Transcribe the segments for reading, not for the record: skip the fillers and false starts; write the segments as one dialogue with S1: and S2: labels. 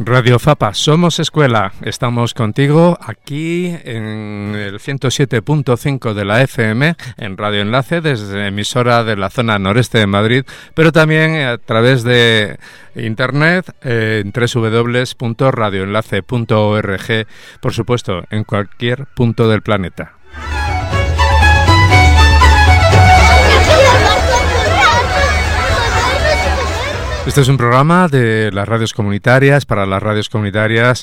S1: Radio Fapa, somos escuela. Estamos contigo aquí en el 107.5 de la FM, en Radio Enlace, desde emisora de la zona noreste de Madrid, pero también a través de internet en www.radioenlace.org, por supuesto, en cualquier punto del planeta. Este es un programa de las radios comunitarias, para las radios comunitarias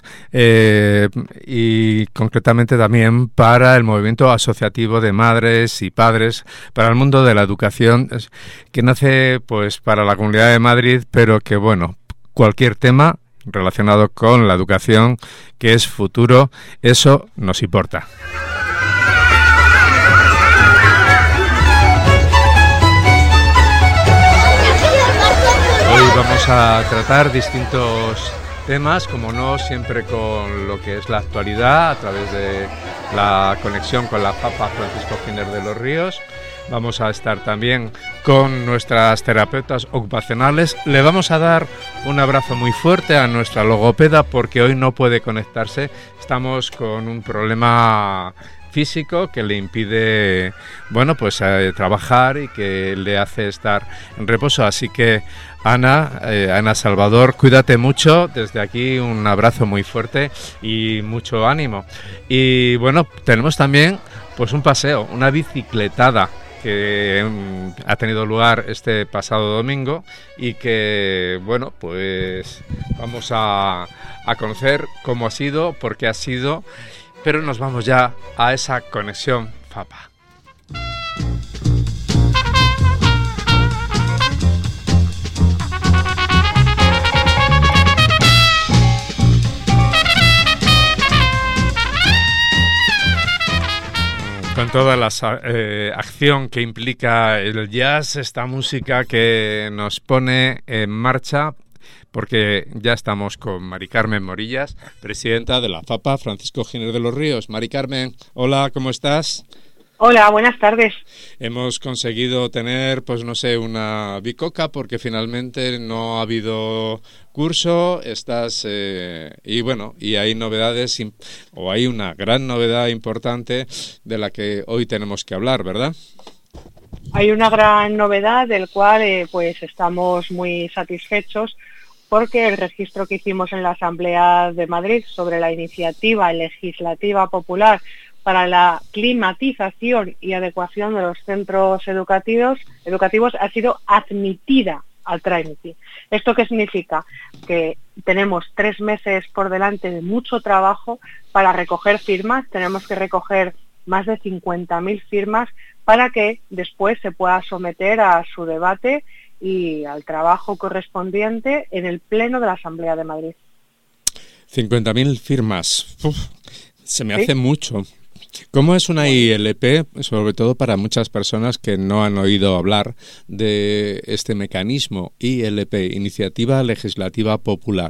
S1: y concretamente también para el movimiento asociativo de madres y padres para el mundo de la educación, que nace pues para la Comunidad de Madrid, pero que bueno, cualquier tema relacionado con la educación, que es futuro, eso nos importa. Hoy vamos a tratar distintos temas, como no, siempre con lo que es la actualidad, a través de la conexión con la Fapa Francisco Giner de los Ríos. Vamos a estar también con nuestras terapeutas ocupacionales. Le vamos a dar un abrazo muy fuerte a nuestra logopeda porque hoy no puede conectarse. Estamos con un problema físico que le impide, bueno, pues trabajar y que le hace estar en reposo. Así que Ana Salvador, cuídate mucho. Desde aquí un abrazo muy fuerte y mucho ánimo. Y bueno, tenemos también pues un paseo, una bicicletada que ha tenido lugar este pasado domingo y que, bueno, pues vamos a conocer cómo ha sido, por qué ha sido, pero nos vamos ya a esa conexión Fapa. Con toda la acción que implica el jazz, esta música que nos pone en marcha, porque ya estamos con Mari Carmen Morillas, presidenta de la Fapa Francisco Giner de los Ríos. Mari Carmen, hola, ¿cómo estás?
S2: Hola, buenas tardes.
S1: Hemos conseguido tener, pues no sé, una bicoca porque finalmente no ha habido curso, y bueno, y hay novedades, o hay una gran novedad importante de la que hoy tenemos que hablar, ¿verdad?
S2: Hay una gran novedad del cual pues estamos muy satisfechos porque el registro que hicimos en la Asamblea de Madrid sobre la iniciativa legislativa popular para la climatización y adecuación de los centros educativos ha sido admitida al trámite. ¿Esto qué significa? Que tenemos 3 meses por delante de mucho trabajo para recoger firmas. Tenemos que recoger más de 50.000 firmas para que después se pueda someter a su debate y al trabajo correspondiente en el Pleno de la Asamblea de Madrid.
S1: 50.000 firmas. Se me hace mucho. ¿Cómo es una ILP, sobre todo para muchas personas que no han oído hablar de este mecanismo ILP, Iniciativa Legislativa Popular?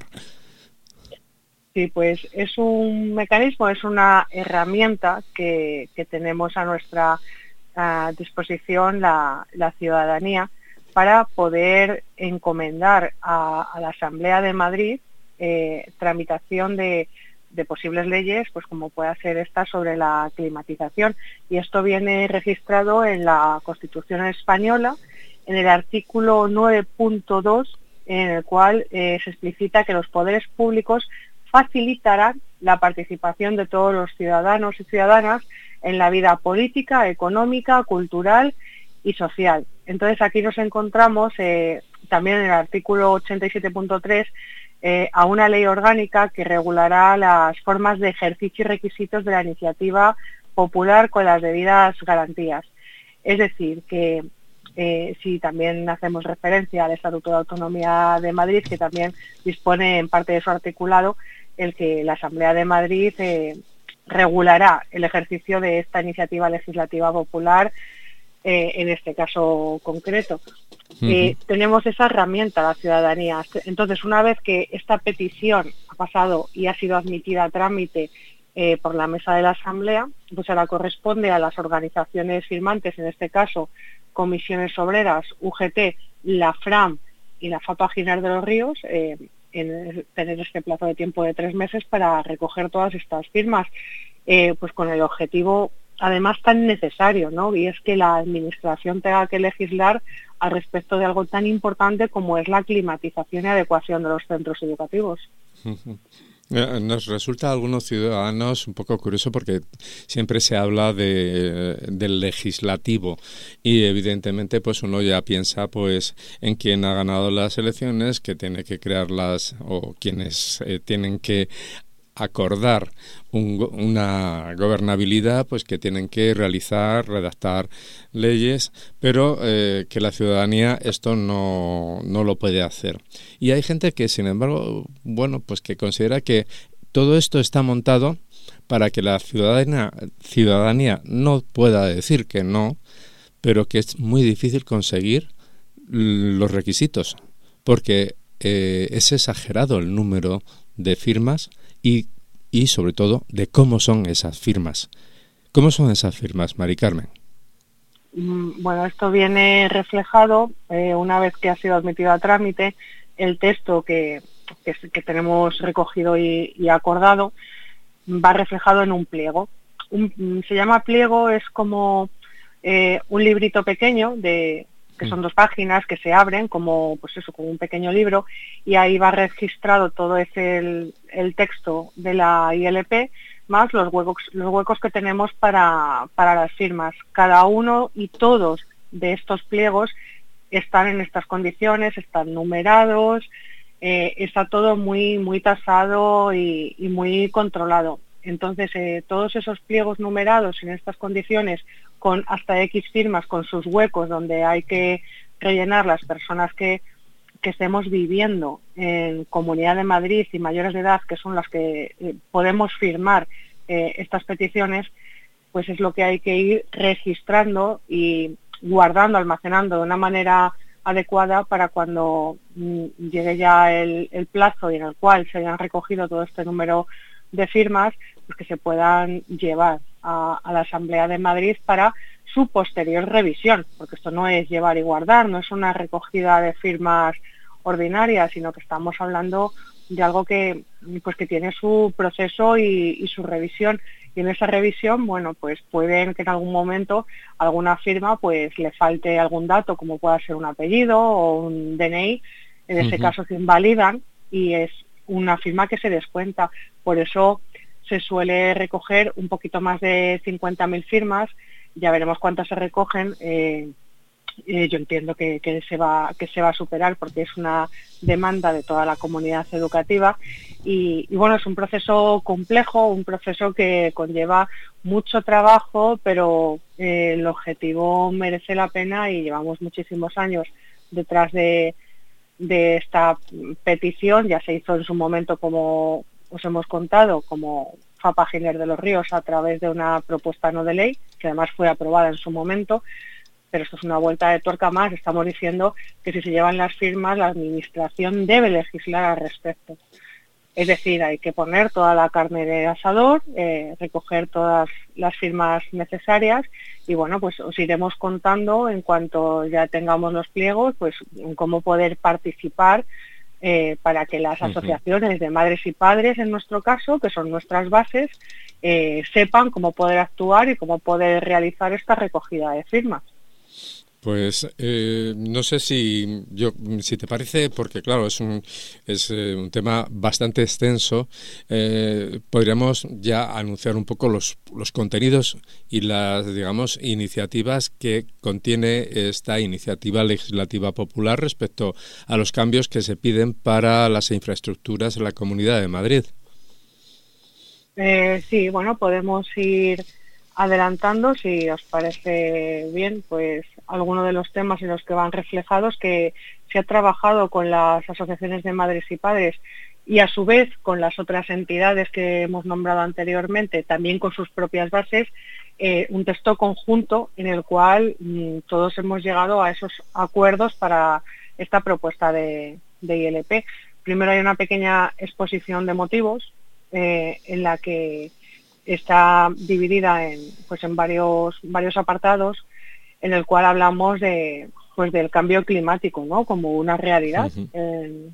S2: Sí, pues es un mecanismo, es una herramienta que tenemos a nuestra disposición la ciudadanía para poder encomendar a la Asamblea de Madrid tramitación de posibles leyes, pues como puede ser esta sobre la climatización. Y esto viene registrado en la Constitución española, en el artículo 9.2, en el cual se explicita que los poderes públicos facilitarán la participación de todos los ciudadanos y ciudadanas en la vida política, económica, cultural y social. Entonces aquí nos encontramos también en el artículo 87.3 a una ley orgánica que regulará las formas de ejercicio y requisitos de la iniciativa popular con las debidas garantías. Es decir, que si también hacemos referencia al Estatuto de Autonomía de Madrid, que también dispone en parte de su articulado, el que la Asamblea de Madrid regulará el ejercicio de esta iniciativa legislativa popular en este caso concreto. Tenemos esa herramienta, la ciudadanía. Entonces, una vez que esta petición ha pasado y ha sido admitida a trámite por la mesa de la Asamblea, pues ahora corresponde a las organizaciones firmantes, en este caso Comisiones Obreras, UGT, la FRAM y la Fapa Giner de los Ríos, tener este plazo de tiempo de 3 meses para recoger todas estas firmas, pues con el objetivo además tan necesario, ¿no? Y es que la administración tenga que legislar al respecto de algo tan importante como es la climatización y adecuación de los centros educativos.
S1: Nos resulta a algunos ciudadanos un poco curioso porque siempre se habla del legislativo y evidentemente pues uno ya piensa pues en quien ha ganado las elecciones, que tiene que crearlas o quienes tienen que acordar una gobernabilidad, pues que tienen que redactar leyes, pero que la ciudadanía esto no lo puede hacer. Y hay gente que, sin embargo, bueno, pues que considera que todo esto está montado para que la ciudadanía no pueda decir que no, pero que es muy difícil conseguir los requisitos, porque es exagerado el número de firmas y sobre todo de cómo son esas firmas. ¿Cómo son esas firmas, Mari Carmen?
S2: Bueno, esto viene reflejado una vez que ha sido admitido a trámite el texto que tenemos recogido y acordado, va reflejado en un pliego. Se llama pliego, es como un librito pequeño que son 2 páginas que se abren como como un pequeño libro, y ahí va registrado todo el texto de la ILP más los huecos que tenemos para las firmas. Cada uno y todos de estos pliegos están en estas condiciones, están numerados, está todo muy, muy tasado y muy controlado. Entonces, todos esos pliegos numerados en estas condiciones, con hasta X firmas, con sus huecos donde hay que rellenar las personas que estemos viviendo en Comunidad de Madrid y mayores de edad, que son las que podemos firmar estas peticiones, pues es lo que hay que ir registrando y guardando, almacenando de una manera adecuada para cuando llegue ya el plazo y en el cual se hayan recogido todo este número de firmas, pues que se puedan llevar a la Asamblea de Madrid para su posterior revisión, porque esto no es llevar y guardar, no es una recogida de firmas ordinaria, sino que estamos hablando de algo que tiene su proceso y su revisión. Y en esa revisión, bueno, pues pueden que en algún momento alguna firma pues le falte algún dato, como pueda ser un apellido o un DNI. En ese caso se invalidan y es una firma que se descuenta. Por eso se suele recoger un poquito más de 50.000 firmas. Ya veremos cuántas se recogen. Yo entiendo que se va a superar porque es una demanda de toda la comunidad educativa y bueno, es un proceso complejo, un proceso que conlleva mucho trabajo, pero el objetivo merece la pena y llevamos muchísimos años detrás de esta petición. Ya se hizo en su momento, como os hemos contado, como FAPA Giner de los Ríos, a través de una propuesta no de ley, que además fue aprobada en su momento. Pero esto es una vuelta de tuerca más. Estamos diciendo que si se llevan las firmas, la Administración debe legislar al respecto. Es decir, hay que poner toda la carne de asador, recoger todas las firmas necesarias y bueno, pues os iremos contando en cuanto ya tengamos los pliegos, pues en cómo poder participar para que las asociaciones de madres y padres, en nuestro caso, que son nuestras bases, sepan cómo poder actuar y cómo poder realizar esta recogida de firmas.
S1: Pues no sé si te parece, porque claro, es un tema bastante extenso, podríamos ya anunciar un poco los contenidos y las, digamos, iniciativas que contiene esta iniciativa legislativa popular respecto a los cambios que se piden para las infraestructuras en la Comunidad de Madrid.
S2: Sí, bueno, podemos ir adelantando, si os parece bien, pues algunos de los temas en los que van reflejados, que se ha trabajado con las asociaciones de madres y padres y a su vez con las otras entidades que hemos nombrado anteriormente, también con sus propias bases, un texto conjunto en el cual todos hemos llegado a esos acuerdos para esta propuesta de ILP. Primero hay una pequeña exposición de motivos en la que está dividida en varios apartados, en el cual hablamos del cambio climático, ¿no? Como una realidad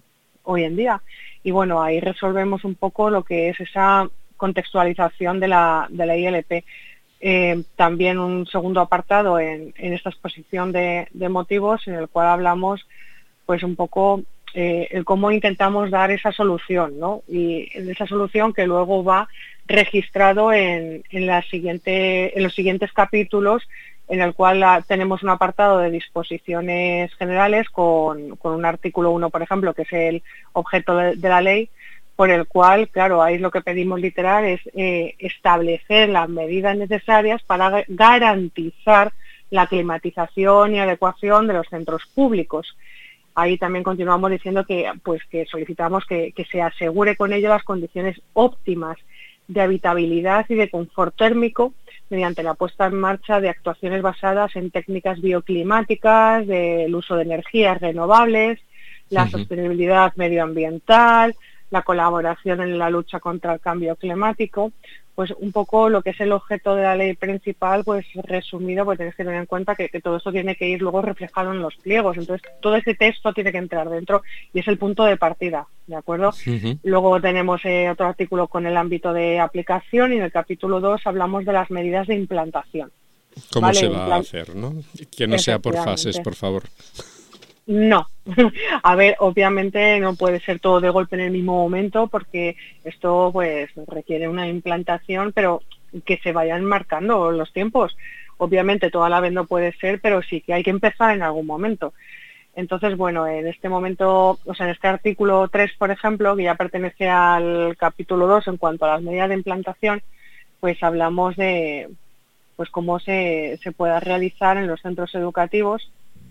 S2: hoy en día. Y bueno, ahí resolvemos un poco lo que es esa contextualización de la ILP. También un segundo apartado en esta exposición de motivos en el cual hablamos pues un poco el cómo intentamos dar esa solución, ¿no? Y esa solución que luego va registrado en los siguientes capítulos, en el cual tenemos un apartado de disposiciones generales con un artículo 1, por ejemplo, que es el objeto de la ley, por el cual, claro, ahí lo que pedimos literal es establecer las medidas necesarias para garantizar la climatización y adecuación de los centros públicos. Ahí también continuamos diciendo que solicitamos que se asegure con ello las condiciones óptimas de habitabilidad y de confort térmico mediante la puesta en marcha de actuaciones basadas en técnicas bioclimáticas, del uso de energías renovables, la sostenibilidad medioambiental, la colaboración en la lucha contra el cambio climático. Pues un poco lo que es el objeto de la ley principal, pues resumido, pues tienes que tener en cuenta que todo esto tiene que ir luego reflejado en los pliegos. Entonces, todo ese texto tiene que entrar dentro y es el punto de partida, ¿de acuerdo? Luego tenemos otro artículo con el ámbito de aplicación y en el capítulo 2 hablamos de las medidas de implantación.
S3: ¿Cómo se va a hacer, no? Que no sea por fases, por favor.
S2: No, a ver, obviamente no puede ser todo de golpe en el mismo momento porque esto pues requiere una implantación, pero que se vayan marcando los tiempos. Obviamente toda la vez no puede ser, pero sí que hay que empezar en algún momento. Entonces, bueno, en este momento, o sea, en este artículo 3, por ejemplo, que ya pertenece al capítulo 2 en cuanto a las medidas de implantación, pues hablamos de pues cómo se pueda realizar en los centros educativos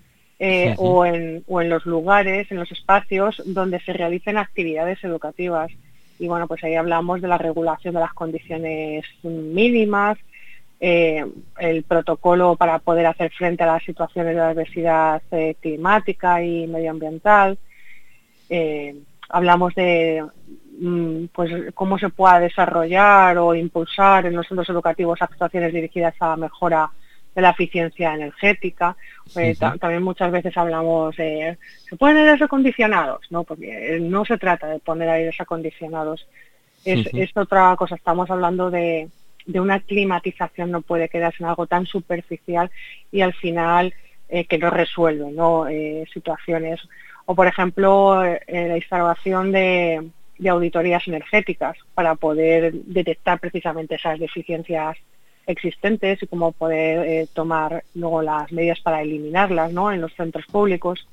S2: o en los lugares, en los espacios donde se realicen actividades educativas. Y bueno, pues ahí hablamos de la regulación de las condiciones mínimas, el protocolo para poder hacer frente a las situaciones de adversidad climática y medioambiental. Hablamos de pues cómo se pueda desarrollar o impulsar en los centros educativos actuaciones dirigidas a la mejora de la eficiencia energética. También muchas veces hablamos de ¿se ponen aires acondicionados? No, porque no se trata de poner aires acondicionados. Es otra cosa. Estamos hablando de una climatización, no puede quedarse en algo tan superficial y al final que no resuelve, ¿no? Situaciones. O, por ejemplo, la instalación de auditorías energéticas para poder detectar precisamente esas deficiencias existentes y cómo poder tomar luego las medidas para eliminarlas, ¿no? En los centros públicos,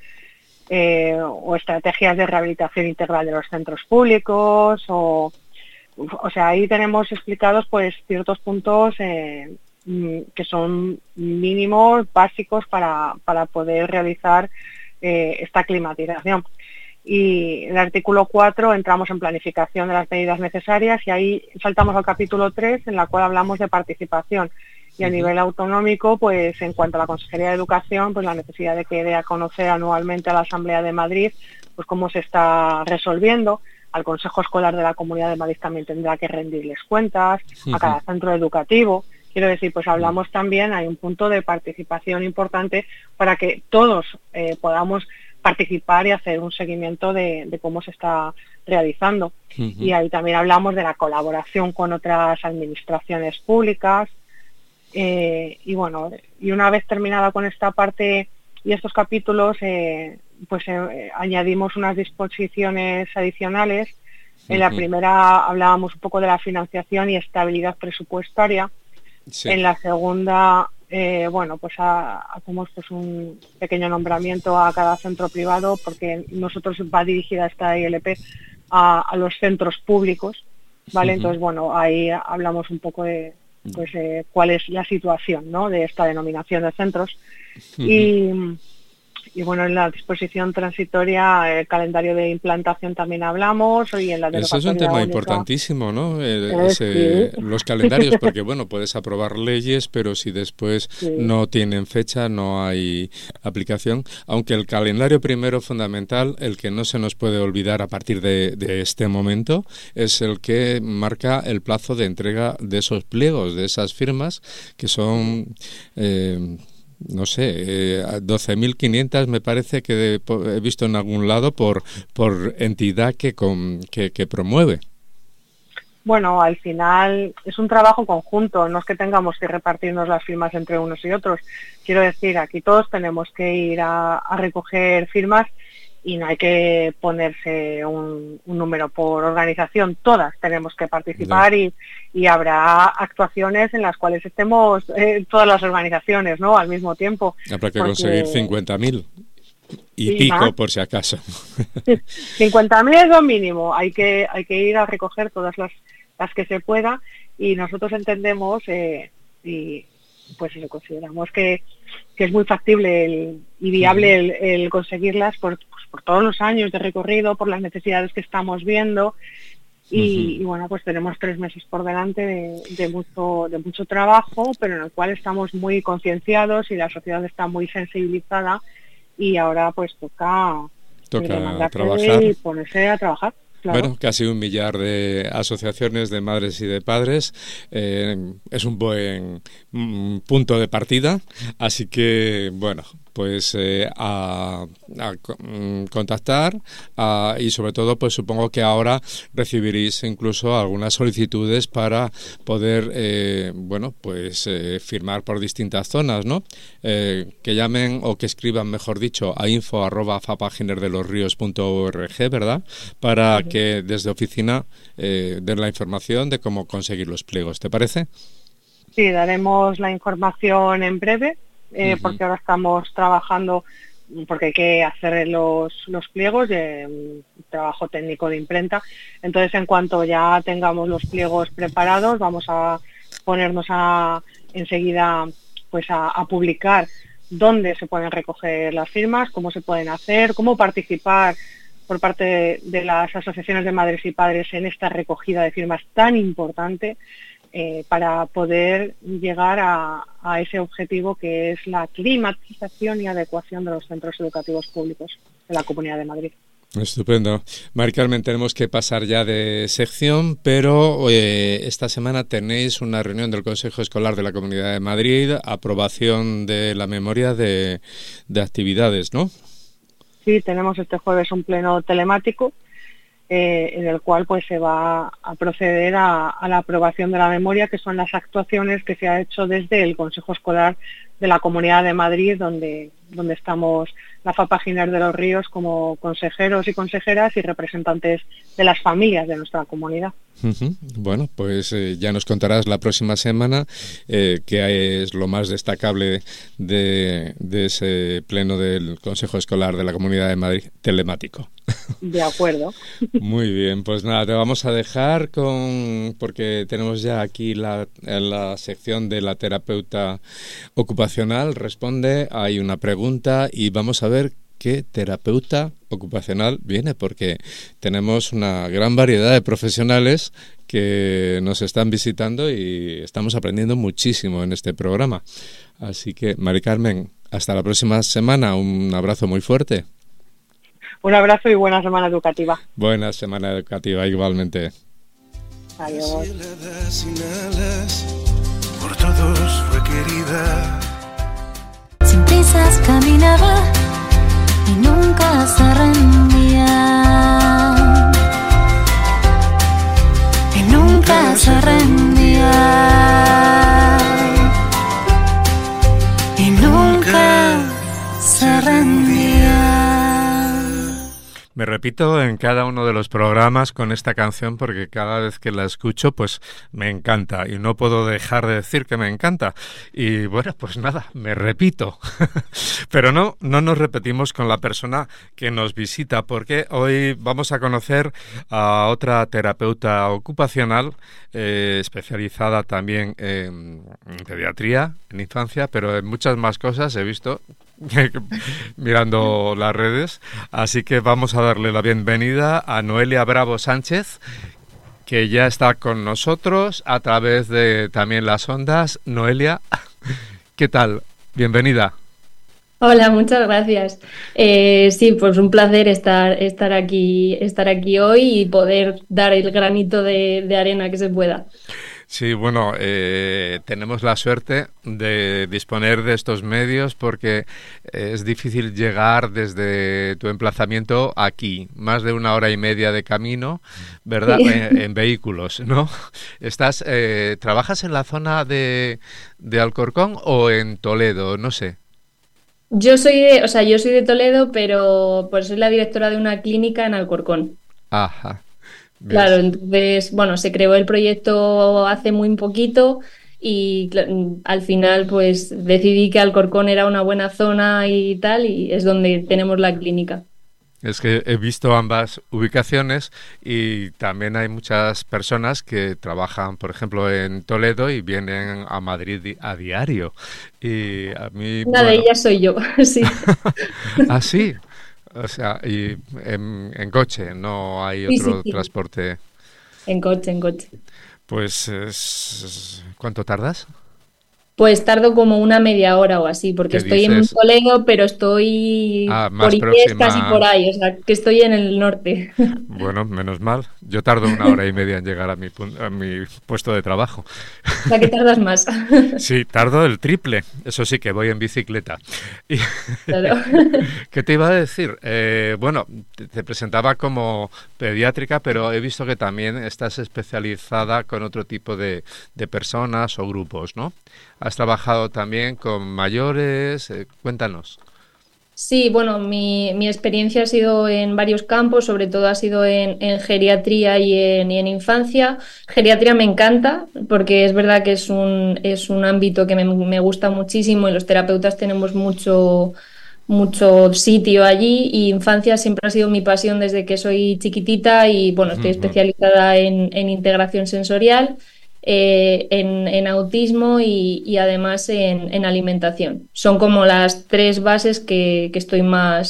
S2: o estrategias de rehabilitación integral de los centros públicos, o sea, ahí tenemos explicados pues ciertos puntos que son mínimos, básicos para poder realizar esta climatización. Y en el artículo 4 entramos en planificación de las medidas necesarias y ahí saltamos al capítulo 3 en la cual hablamos de participación. Y a nivel autonómico, pues en cuanto a la Consejería de Educación, pues la necesidad de que dé a conocer anualmente a la Asamblea de Madrid pues cómo se está resolviendo. Al Consejo Escolar de la Comunidad de Madrid también tendrá que rendirles cuentas, a cada centro educativo. Quiero decir, pues hablamos también, hay un punto de participación importante para que todos podamos participar y hacer un seguimiento de cómo se está realizando. Y ahí también hablamos de la colaboración con otras administraciones públicas. Y bueno, y una vez terminada con esta parte y estos capítulos, añadimos unas disposiciones adicionales. En la primera hablábamos un poco de la financiación y estabilidad presupuestaria. Sí. En la segunda, hacemos pues un pequeño nombramiento a cada centro privado porque nosotros va dirigida esta ILP a los centros públicos, ¿vale? Entonces, bueno, ahí hablamos un poco de pues cuál es la situación, ¿no? De esta denominación de centros. Y bueno, en la disposición transitoria, el calendario de implantación también hablamos. Y en la
S3: Eso es un tema importantísimo, ¿no? Los calendarios, porque bueno, puedes aprobar leyes, pero si después no tienen fecha, no hay aplicación. Aunque el calendario primero fundamental, el que no se nos puede olvidar a partir de este momento, es el que marca el plazo de entrega de esos pliegos, de esas firmas, que son no sé, 12.500 me parece que he visto en algún lado por entidad que promueve.
S2: Bueno, al final es un trabajo conjunto, no es que tengamos que repartirnos las firmas entre unos y otros. Quiero decir, aquí todos tenemos que ir a recoger firmas y no hay que ponerse un número por organización, todas tenemos que participar y habrá actuaciones en las cuales estemos todas las organizaciones, ¿no?, al mismo tiempo.
S3: Habrá que conseguir 50.000 y pico más, por si acaso.
S2: 50.000 es lo mínimo, hay que ir a recoger todas las que se pueda, y nosotros entendemos y pues eso, consideramos que es muy factible y viable el conseguirlas por todos los años de recorrido, por las necesidades que estamos viendo y bueno, pues tenemos 3 meses por delante de mucho trabajo, pero en el cual estamos muy concienciados y la sociedad está muy sensibilizada, y ahora pues toca
S3: trabajar
S2: y ponerse a trabajar. Claro.
S3: Bueno, casi 1 millar de asociaciones de madres y de padres es un buen punto de partida, así que bueno, pues a contactar y sobre todo pues supongo que ahora recibiréis incluso algunas solicitudes para poder bueno pues firmar por distintas zonas, ¿no? Que llamen o que escriban, mejor dicho, a info@fapaginerdelosrios.org, ¿verdad? Para que desde oficina den la información de cómo conseguir los pliegos, ¿te parece?
S2: Sí, daremos la información en breve, porque ahora estamos trabajando, porque hay que hacer los pliegos de un trabajo técnico de imprenta. Entonces, en cuanto ya tengamos los pliegos preparados, vamos a ponernos enseguida pues a publicar dónde se pueden recoger las firmas, cómo se pueden hacer, cómo participar por parte de las asociaciones de madres y padres en esta recogida de firmas tan importante, para poder llegar a ese objetivo que es la climatización y adecuación de los centros educativos públicos de la Comunidad de Madrid.
S3: Estupendo. Mari Carmen, tenemos que pasar ya de sección, pero esta semana tenéis una reunión del Consejo Escolar de la Comunidad de Madrid, aprobación de la memoria de actividades, ¿no?
S2: Sí, tenemos este jueves un pleno telemático en el cual pues se va a proceder a la aprobación de la memoria, que son las actuaciones que se ha hecho desde el Consejo Escolar de la Comunidad de Madrid, donde estamos la FAPA Giner de los Ríos como consejeros y consejeras y representantes de las familias de nuestra comunidad.
S3: Bueno, pues ya nos contarás la próxima semana qué es lo más destacable de ese pleno del Consejo Escolar de la Comunidad de Madrid telemático.
S2: De acuerdo.
S3: Muy bien, pues nada, te vamos a dejar porque tenemos ya aquí la sección de la terapeuta ocupacional. Responde, hay una pregunta y vamos a ver qué terapeuta ocupacional viene, porque tenemos una gran variedad de profesionales que nos están visitando y estamos aprendiendo muchísimo en este programa. Así que, Mari Carmen, hasta la próxima semana. Un abrazo muy fuerte.
S2: Un abrazo y buena semana educativa.
S3: Buena semana educativa, igualmente.
S2: Adiós.
S4: Por todos fue querida.
S5: Sin prisas caminaba y nunca se rendía. Y nunca se rendía. Y nunca se rendía.
S3: Me repito en cada uno de los programas con esta canción porque cada vez que la escucho pues me encanta y no puedo dejar de decir que me encanta. Y bueno, pues nada, me repito. Pero no nos repetimos con la persona que nos visita, porque hoy vamos a conocer a otra terapeuta ocupacional especializada también en pediatría, en infancia, pero en muchas más cosas he visto mirando las redes. Así que vamos a darle la bienvenida a Noelia Bravo Sánchez, que ya está con nosotros a través de también las ondas. Noelia, ¿qué tal? Bienvenida.
S6: Hola, muchas gracias. Sí, pues un placer estar aquí hoy y poder dar el granito de arena que se pueda.
S1: Sí, bueno, tenemos la suerte de disponer de estos medios porque es difícil llegar desde tu emplazamiento aquí, más de 1 hora y media de camino, ¿verdad?
S6: Sí.
S1: En vehículos, ¿no? ¿Trabajas en la zona de Alcorcón o en Toledo? No sé.
S6: Yo soy de Toledo, pero pues soy la directora de una clínica en Alcorcón.
S1: Ajá,
S6: Claro,
S1: ¿ves?
S6: entonces, bueno, se creó el proyecto hace muy poquito y al final pues decidí que Alcorcón era una buena zona y tal, y es donde tenemos la clínica.
S1: Es que he visto ambas ubicaciones y también hay muchas personas que trabajan, por ejemplo, en Toledo y vienen a Madrid a diario. Y a mí,
S6: Una de
S1: bueno,
S6: ellas soy yo, sí.
S1: así, o sea, y en coche, no hay
S6: Sí, sí,
S1: otro
S6: sí.
S1: transporte.
S6: En coche, en coche.
S1: Pues, ¿cuánto tardas?
S6: Pues tardo como una media hora o así, porque
S1: ¿Qué
S6: estoy en
S1: dices?
S6: Toledo, pero estoy
S1: Ah,
S6: por
S1: más
S6: Inés, casi por
S1: próxima.
S6: ahí, o sea, que estoy en el norte.
S1: Bueno, menos mal. Yo tardo 1 hora y media en llegar a mi puesto de trabajo.
S6: O sea, que tardas más.
S1: Sí, tardo el triple. Eso sí, que voy en bicicleta. Y
S6: Claro.
S1: ¿qué te iba a decir? Bueno, te presentaba como pediátrica, pero he visto que también estás especializada con otro tipo de personas o grupos, ¿no? Has trabajado también con mayores. Cuéntanos.
S6: Sí, bueno, mi experiencia ha sido en varios campos, sobre todo ha sido en geriatría y en infancia. Geriatría me encanta porque es verdad que es un ámbito que me gusta muchísimo y los terapeutas tenemos mucho sitio allí, y infancia siempre ha sido mi pasión desde que soy chiquitita y bueno, estoy
S1: Ujú.
S6: especializada en integración sensorial, en autismo y además en alimentación. Son como las tres bases que estoy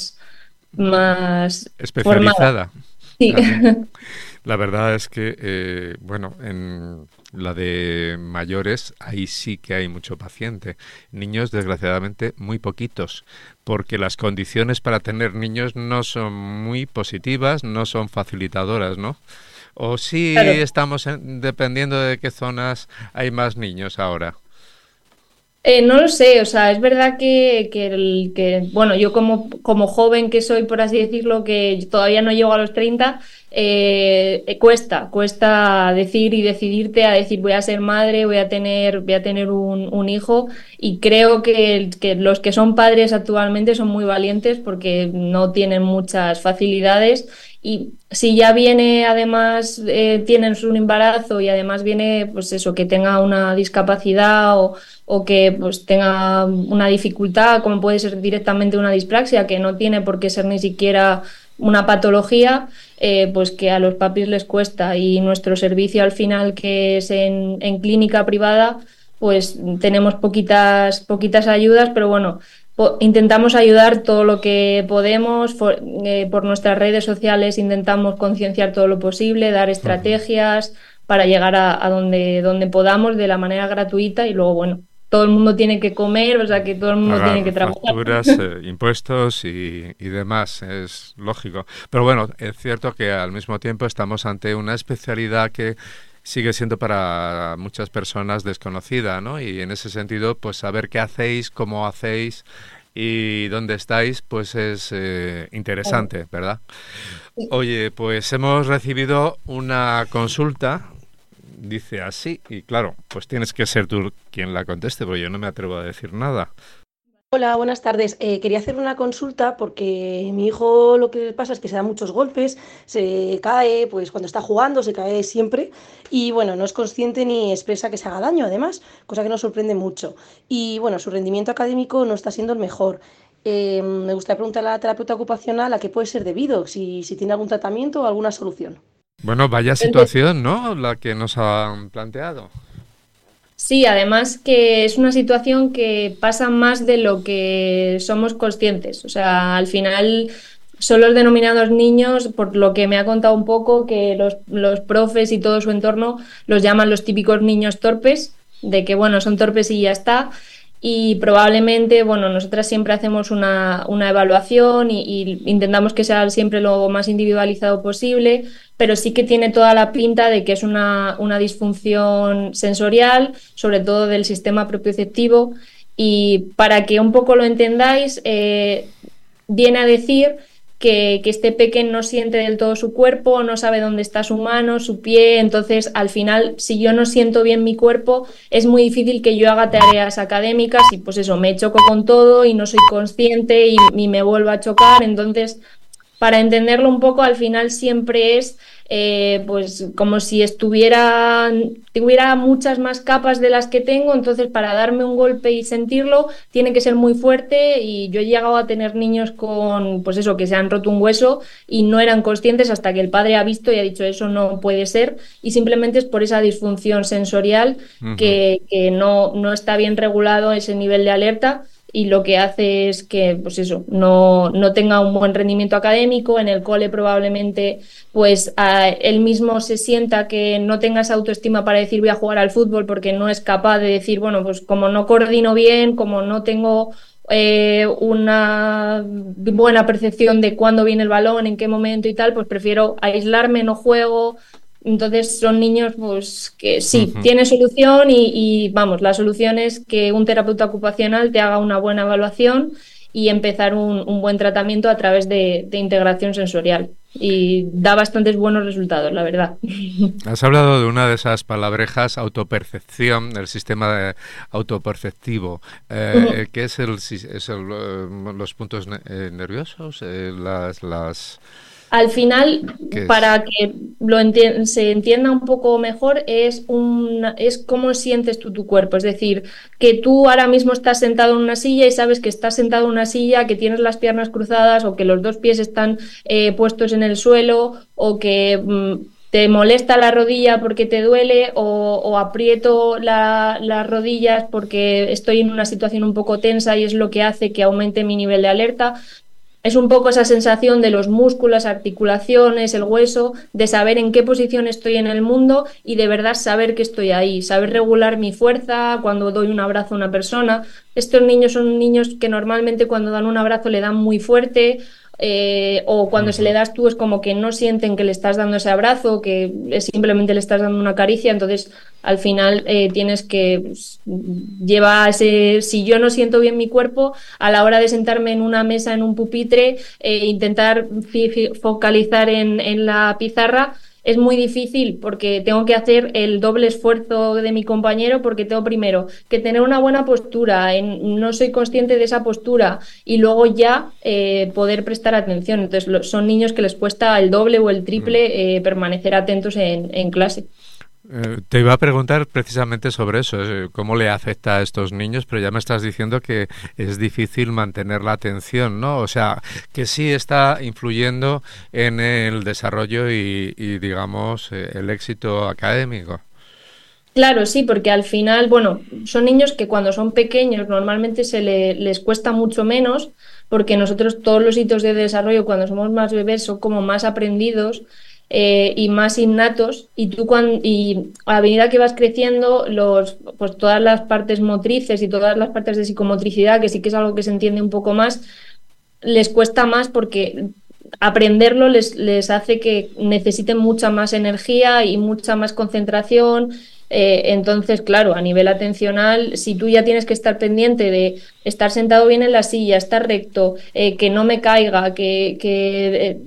S6: más formada.
S1: Especializada
S6: Sí.
S1: también. La verdad es que, bueno, en la de mayores, ahí sí que hay mucho paciente. Niños, desgraciadamente, muy poquitos, porque las condiciones para tener niños no son muy positivas, no son facilitadoras, ¿no? O sí
S6: Claro.
S1: estamos dependiendo de qué zonas hay más niños ahora.
S6: No lo sé, o sea, es verdad bueno, yo como joven que soy, por así decirlo, que todavía no llego a los 30, cuesta decir y decidirte a decir voy a ser madre, voy a tener un hijo, y creo que los que son padres actualmente son muy valientes porque no tienen muchas facilidades. Y si ya viene, además, tienen un embarazo y además viene, pues eso, que tenga una discapacidad o que pues tenga una dificultad, como puede ser directamente una dispraxia, que no tiene por qué ser ni siquiera una patología, pues que a los papis les cuesta. Y nuestro servicio al final, que es en clínica privada, pues tenemos poquitas ayudas, pero bueno, intentamos ayudar todo lo que podemos, por nuestras redes sociales intentamos concienciar todo lo posible, dar
S1: Ujú.
S6: estrategias para llegar a donde podamos de la manera gratuita, y luego, bueno, todo el mundo tiene que comer, o sea que todo el mundo tiene que
S1: Pagar
S6: trabajar.
S1: facturas, impuestos y demás, es lógico. Pero bueno, es cierto que al mismo tiempo estamos ante una especialidad que sigue siendo para muchas personas desconocida, ¿no? Y en ese sentido, pues saber qué hacéis, cómo hacéis y dónde estáis, pues es interesante, ¿verdad? Oye, pues hemos recibido una consulta, dice así, y claro, pues tienes que ser tú quien la conteste, porque yo no me atrevo a decir nada.
S7: Hola, buenas tardes. Quería hacer una consulta porque mi hijo lo que le pasa es que se da muchos golpes, se cae, pues cuando está jugando se cae siempre y bueno, no es consciente ni expresa que se haga daño además, cosa que nos sorprende mucho. Y bueno, su rendimiento académico no está siendo el mejor. Me gustaría preguntarle a la terapeuta ocupacional a qué puede ser debido, si tiene algún tratamiento o alguna solución.
S1: Bueno, vaya situación, ¿no? La que nos han planteado.
S6: Sí, además que es una situación que pasa más de lo que somos conscientes. O sea, al final son los denominados niños, por lo que me ha contado un poco, que los profes y todo su entorno los llaman los típicos niños torpes, de que bueno, son torpes y ya está. y probablemente, bueno, nosotras siempre hacemos una evaluación y intentamos que sea siempre lo más individualizado posible, pero sí que tiene toda la pinta de que es una disfunción sensorial, sobre todo del sistema propioceptivo, y para que un poco lo entendáis, viene a decir que este pequeño no siente del todo su cuerpo, no sabe dónde está su mano, su pie, entonces al final si yo no siento bien mi cuerpo es muy difícil que yo haga tareas académicas y pues eso, me choco con todo y no soy consciente y me vuelvo a chocar, entonces para entenderlo un poco al final siempre es pues como si tuviera muchas más capas de las que tengo, entonces para darme un golpe y sentirlo tiene que ser muy fuerte y yo he llegado a tener niños con, pues eso, que se han roto un hueso y no eran conscientes hasta que el padre ha visto y ha dicho eso no puede ser y simplemente es por esa disfunción sensorial que no está bien regulado ese nivel de alerta. Y lo que hace es que, pues eso, no tenga un buen rendimiento académico, en el cole probablemente pues él mismo se sienta que no tenga esa autoestima para decir voy a jugar al fútbol porque no es capaz de decir, bueno, pues como no coordino bien, como no tengo una buena percepción de cuándo viene el balón, en qué momento y tal, pues prefiero aislarme, no juego. Entonces son niños pues que sí, tiene solución y vamos, la solución es que un terapeuta ocupacional te haga una buena evaluación y empezar un buen tratamiento a través de integración sensorial y da bastantes buenos resultados, la verdad.
S1: Has hablado de una de esas palabrejas, autopercepción, el sistema autoperceptivo. ¿Qué es los puntos nerviosos?
S6: Al final, para que se entienda un poco mejor, es cómo sientes tú tu cuerpo. Es decir, que tú ahora mismo estás sentado en una silla y sabes que estás sentado en una silla, que tienes las piernas cruzadas o que los dos pies están puestos en el suelo o que te molesta la rodilla porque te duele o aprieto las rodillas porque estoy en una situación un poco tensa y es lo que hace que aumente mi nivel de alerta. Es un poco esa sensación de los músculos, articulaciones, el hueso, de saber en qué posición estoy en el mundo y de verdad saber que estoy ahí, saber regular mi fuerza cuando doy un abrazo a una persona. Estos niños son niños que normalmente cuando dan un abrazo le dan muy fuerte o cuando se le das tú es como que no sienten que le estás dando ese abrazo, que simplemente le estás dando una caricia, entonces al final tienes que pues, llevar si yo no siento bien mi cuerpo, a la hora de sentarme en una mesa, en un pupitre, intentar focalizar en la pizarra, es muy difícil porque tengo que hacer el doble esfuerzo de mi compañero porque tengo primero que tener una buena postura, no soy consciente de esa postura y luego ya poder prestar atención. Entonces son niños que les cuesta el doble o el triple permanecer atentos en clase.
S1: Te iba a preguntar precisamente sobre eso, cómo le afecta a estos niños, pero ya me estás diciendo que es difícil mantener la atención, ¿no? O sea, que sí está influyendo en el desarrollo y digamos, el éxito académico.
S6: Claro, sí, porque al final, bueno, son niños que cuando son pequeños normalmente les cuesta mucho menos, porque nosotros todos los hitos de desarrollo cuando somos más bebés son como más aprendidos y más innatos y a medida que vas creciendo pues todas las partes motrices y todas las partes de psicomotricidad, que sí que es algo que se entiende un poco más, les cuesta más porque aprenderlo les hace que necesiten mucha más energía y mucha más concentración. Entonces, claro, a nivel atencional, si tú ya tienes que estar pendiente de estar sentado bien en la silla, estar recto, que no me caiga, que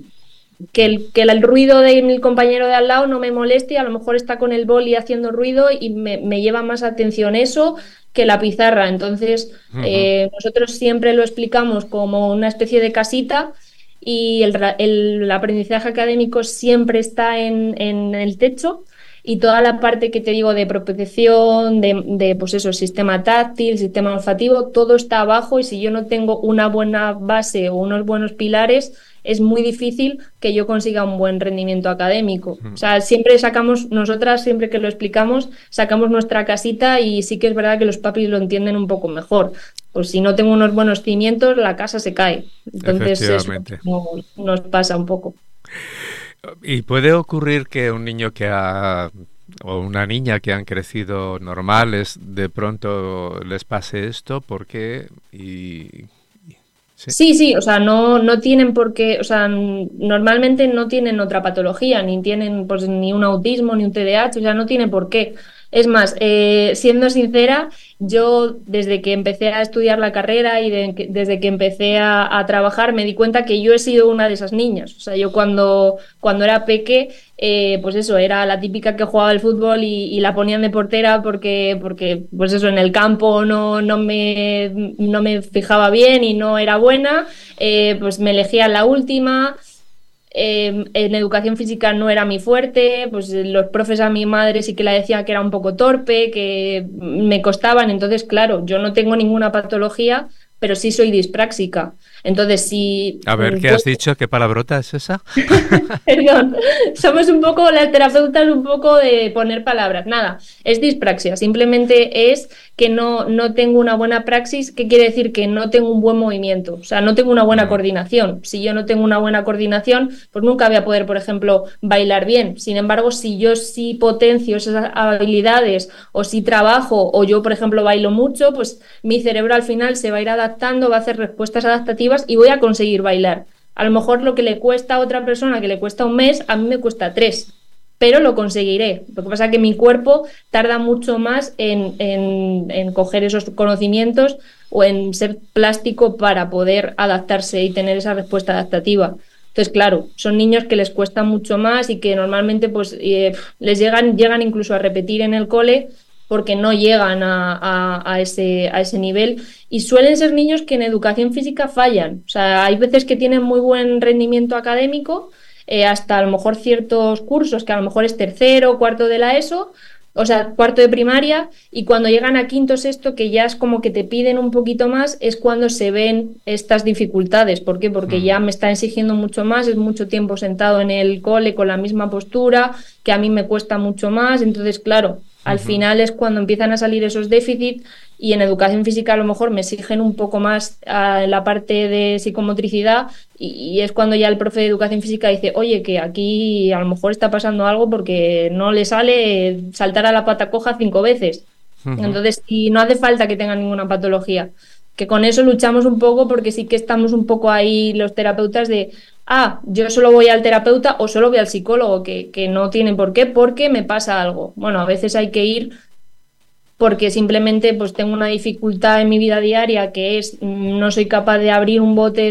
S6: el ruido de mi compañero de al lado no me moleste y a lo mejor está con el boli haciendo ruido y me lleva más atención eso que la pizarra. Entonces, nosotros siempre lo explicamos como una especie de casita y el aprendizaje académico siempre está en el techo y toda la parte que te digo de propiocepción, de pues eso, sistema táctil, sistema olfativo, todo está abajo y si yo no tengo una buena base o unos buenos pilares, es muy difícil que yo consiga un buen rendimiento académico. O sea, nosotras siempre que lo explicamos, sacamos nuestra casita y sí que es verdad que los papis lo entienden un poco mejor. Pues si no tengo unos buenos cimientos, la casa se cae. Entonces eso nos pasa un poco.
S1: ¿Y puede ocurrir que un niño que ha o una niña que han crecido normales, de pronto les pase esto, ¿por qué?
S6: Sí, sí, o sea, no tienen por qué, o sea, normalmente no tienen otra patología, ni tienen pues ni un autismo, ni un TDAH, o sea, no tiene por qué. Es más, siendo sincera, yo desde que empecé a estudiar la carrera y desde que empecé a trabajar me di cuenta que yo he sido una de esas niñas. O sea, yo cuando era peque, pues eso, era la típica que jugaba al fútbol y la ponían de portera porque pues eso, en el campo no me fijaba bien y no era buena, pues me elegía la última. En educación física no era mi fuerte, pues los profes a mi madre sí que la decían que era un poco torpe, que me costaban, entonces claro, yo no tengo ninguna patología, pero sí soy dispráxica. Entonces, sí.
S1: A ver, ¿qué has dicho? ¿Qué palabrota es esa?
S6: Perdón, somos un poco, las terapeutas, un poco de poner palabras. Nada, es dispraxia, simplemente es que no tengo una buena praxis, que quiere decir que no tengo un buen movimiento, o sea, no tengo una buena coordinación. Si yo no tengo una buena coordinación, pues nunca voy a poder, por ejemplo, bailar bien. Sin embargo, si yo sí potencio esas habilidades, o si trabajo, o yo, por ejemplo, bailo mucho, pues mi cerebro al final se va a ir adaptando, va a hacer respuestas adaptativas y voy a conseguir bailar. A lo mejor lo que le cuesta a otra persona, que le cuesta un mes, a mí me cuesta 3, pero lo conseguiré. Lo que pasa es que mi cuerpo tarda mucho más en coger esos conocimientos o en ser plástico para poder adaptarse y tener esa respuesta adaptativa. Entonces, claro, son niños que les cuesta mucho más y que normalmente pues, les llegan incluso a repetir en el cole porque no llegan a ese nivel, y suelen ser niños que en educación física fallan. O sea, hay veces que tienen muy buen rendimiento académico, hasta a lo mejor ciertos cursos, que a lo mejor es tercero, cuarto de la ESO, o sea, cuarto de primaria, y cuando llegan a quinto, sexto, que ya es como que te piden un poquito más, es cuando se ven estas dificultades. ¿Por qué? Porque ya me está exigiendo mucho más, es mucho tiempo sentado en el cole con la misma postura, que a mí me cuesta mucho más, entonces, claro, al final es cuando empiezan a salir esos déficits, y en educación física a lo mejor me exigen un poco más la parte de psicomotricidad, y es cuando ya el profe de educación física dice, oye, que aquí a lo mejor está pasando algo porque no le sale saltar a la pata coja 5 veces. Entonces, y no hace falta que tengan ninguna patología. Que con eso luchamos un poco, porque sí que estamos un poco ahí los terapeutas de, yo solo voy al terapeuta o solo voy al psicólogo, que no tiene por qué, porque me pasa algo. Bueno, a veces hay que ir porque simplemente pues tengo una dificultad en mi vida diaria, que es no soy capaz de abrir un bote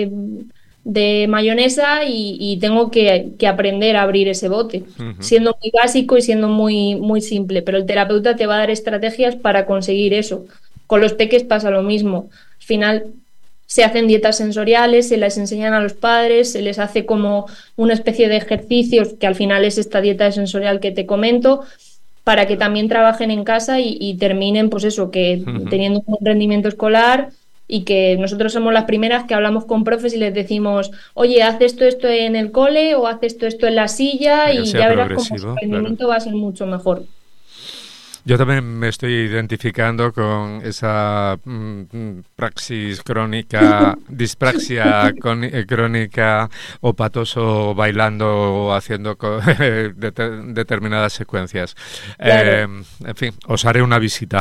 S6: de mayonesa y tengo que aprender a abrir ese bote, siendo muy básico y siendo muy, muy simple, pero el terapeuta te va a dar estrategias para conseguir eso. Con los peques pasa lo mismo. Al final se hacen dietas sensoriales, se les enseñan a los padres, se les hace como una especie de ejercicios, que al final es esta dieta sensorial que te comento, para que también trabajen en casa y terminen, pues eso, que teniendo un rendimiento escolar, y que nosotros somos las primeras que hablamos con profes y les decimos, oye, haz esto en el cole, o haz esto en la silla, y ya verás cómo su rendimiento va a ser mucho mejor.
S1: Yo también me estoy identificando con esa praxis crónica, dispraxia crónica, o patoso bailando o haciendo determinadas secuencias. Claro. En fin, os haré una visita.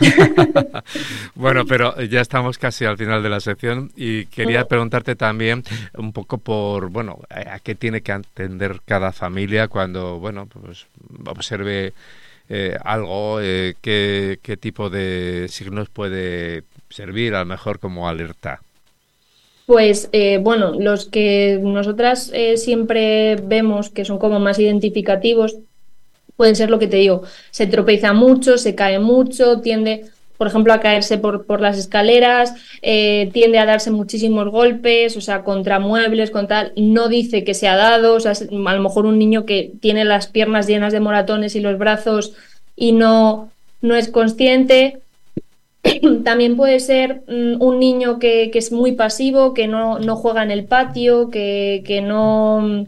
S1: Bueno, pero ya estamos casi al final de la sección, y quería preguntarte también un poco por, bueno, a qué tiene que atender cada familia cuando, bueno, pues observe algo, qué tipo de signos puede servir a lo mejor como alerta.
S6: Pues bueno, los que nosotras siempre vemos que son como más identificativos pueden ser lo que te digo, se tropieza mucho, se cae mucho, tiende, por ejemplo, a caerse por las escaleras, tiende a darse muchísimos golpes, o sea, contra muebles, con tal, no dice que se ha dado, o sea, a lo mejor un niño que tiene las piernas llenas de moratones y los brazos y no es consciente. También puede ser un niño que es muy pasivo, que no juega en el patio, que no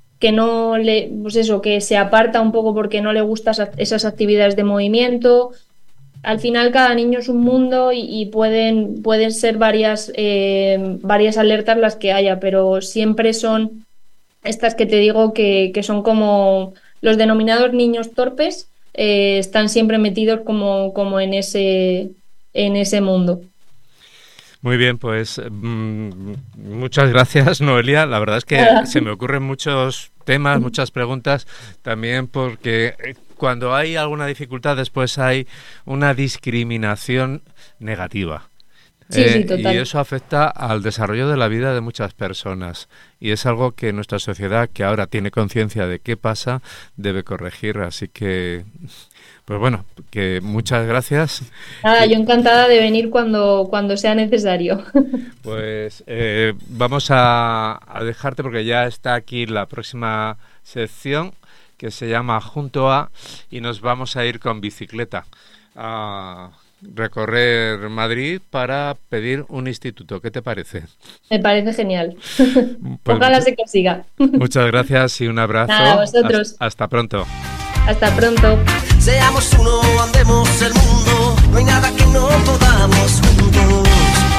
S6: le, pues eso, que se aparta un poco porque no le gustan esas actividades de movimiento. Al final cada niño es un mundo y pueden ser varias alertas las que haya, pero siempre son estas que te digo que son como los denominados niños torpes están siempre metidos como en ese mundo.
S1: Muy bien, pues muchas gracias, Noelia. La verdad es que se me ocurren muchos temas, muchas preguntas, también porque cuando hay alguna dificultad después hay una discriminación negativa.
S6: Sí, total.
S1: Y eso afecta al desarrollo de la vida de muchas personas. Y es algo que nuestra sociedad, que ahora tiene conciencia de qué pasa, debe corregir. Así que, pues bueno, que muchas gracias.
S6: Nada, yo encantada de venir cuando sea necesario.
S1: Pues vamos a dejarte porque ya está aquí la próxima sección, que se llama Junto a, y nos vamos a ir con bicicleta a recorrer Madrid para pedir un instituto. ¿Qué te parece?
S6: Me parece genial.
S1: Pues
S6: ojalá se consiga.
S1: Muchas gracias y un abrazo.
S6: Nada, a vosotros.
S1: Hasta pronto.
S6: Hasta pronto.
S8: Seamos uno, andemos el mundo, no hay nada que no podamos juntos.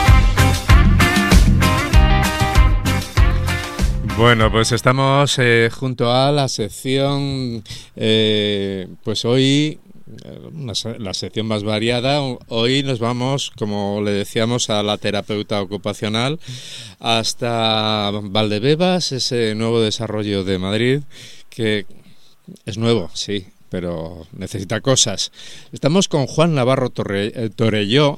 S3: Bueno, pues estamos junto a la sección, pues hoy, la sección más variada. Hoy nos vamos, como le decíamos, a la terapeuta ocupacional hasta Valdebebas, ese nuevo desarrollo de Madrid, que es nuevo, sí, pero necesita cosas. Estamos con Juan Navarro Torelló,